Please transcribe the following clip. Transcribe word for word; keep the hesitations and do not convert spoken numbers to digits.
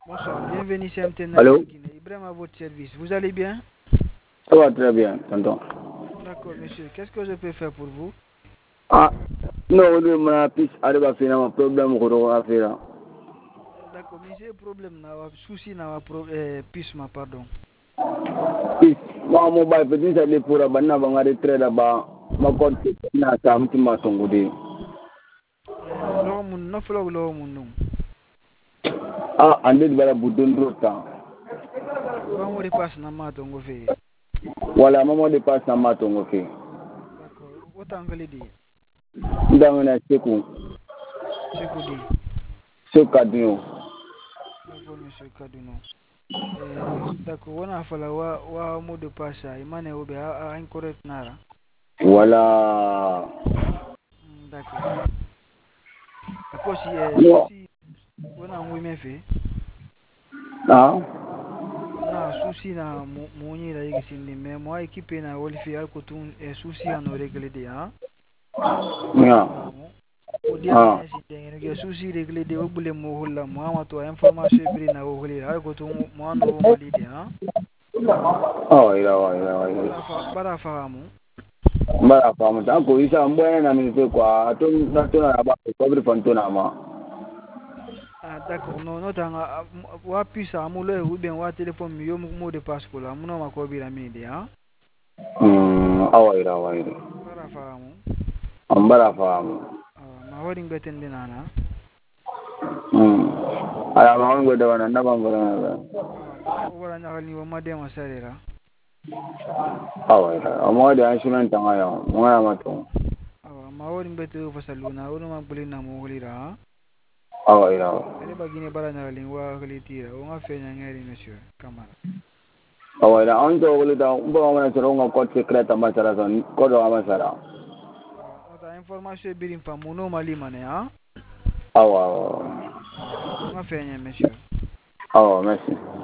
Bonsoir, bienvenue chez M T N Allô? Guinée. Ibrahim à votre service. Vous allez bien? Ça va très bien, tonton. D'accord, monsieur. Qu'est-ce que je peux faire pour vous? Ah, non, on m'a pis arrive à faire un problème pour à faire. D'accord, mais j'ai un problème, na souci na pro, eh, pisma, pardon. Pis, moi mon bail petit ça les pour abana bangare très là-bas. Ma compte na ça un petit maçon goudé. Eh, lo mun no flow lo mun nung. Ah, ande de bala boudon rota. Wa mo de passe na mato ngo fe. Voilà, maman de passe na maton OK. D'accord. Autant que di. Ndamena seku. Sekou di. Sekadino. D'accord, monsieur Kaduno. Eh, d'accord, wana fala wa wa mo de passe imane obe a incorrect nara. Voilà. Mm, d'accord. Ako si eh, Non. souci wana ngwe me fe. Ah. Na souci na moni la yegi sindi mais moi équipe na wolifi al kotun e souci ano réglé de hein Yeah. o dia Ah. na si tengene ke souci réglé de obule mo holla mo ma to information bri na o holi al kotun mo no mali de hein Oh, ila wa ila wa ila. bara fa bara fa mu Mbara famu tanko isa mbwana na mimi kwa atum na tuna na ba ko bri fantona ma. ah d'accord non non tanga wa pisa amulo e bien wa téléphone mi yo mo de passeport la muno ma ko bi la mi de hein Hmm, awa ila awa ila. bara fa mu Ambara famu. ma wadi ngeten de nana Hmm. Ala ma ngo da wana na bangora na. o wala nyakal ni wa made ma salera Awa ila. Amo da instrument tanga ya. Mwana mato. awa ma wodi mbete fasaluna wono ma bulina mo holira Awa ila. ere bagine baranya lin wa holitira o nga fenya ngari monsieur kamara Awa ila onto wole da umba wana sero nga code secret ambasara son. Code ambasara. nota information birim pa mono mali mane ha Awa. awa o nga fenya monsieur Awa, merci.